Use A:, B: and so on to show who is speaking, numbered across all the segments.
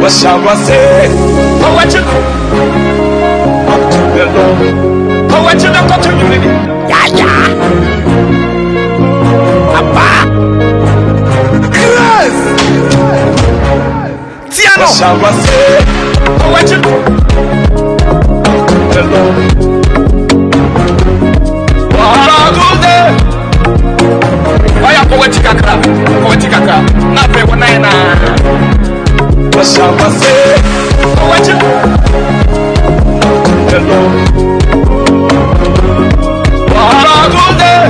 A: What shall I say? Oh, what you know? Unto the Lord. Oh, what you know? Continue. Yeah. Abba. Yes. Tiano. What shall I say? Oh, what you know? Unto the Lord. Why are poetic? Not pay one night. What shall I say? Oh, what you? Hello. What are good day?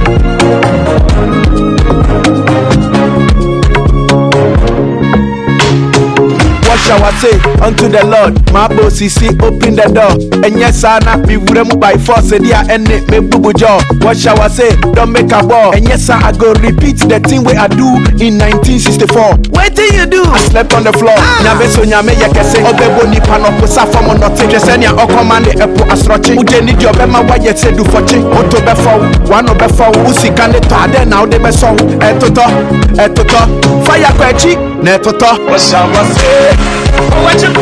A: What shall I say unto the Lord? My boss is open the door. And yes, I not be with by force. And it me boo jaw. What shall I say? Don't make a ball. And yes, I go repeat the thing where I do in 1964. What did you do? I slept on the floor. Never so nyame yakese. Obebo ni panopo safa mo nothing. Just any o command the epo asrochi. Uje need your bema wa yet say do for chi. Oto befo, one of befo. Usi can it then now they be so. Etoto. Fire kwechi. Netoto. What shall I say? Oh, what you?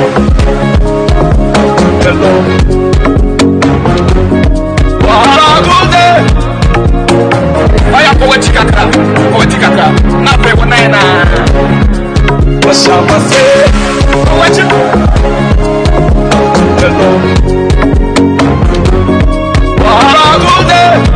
A: Hello. What a good day. Why are poetic? Not pay one night. What shall I say? Oh, what you? Hello. What a good day.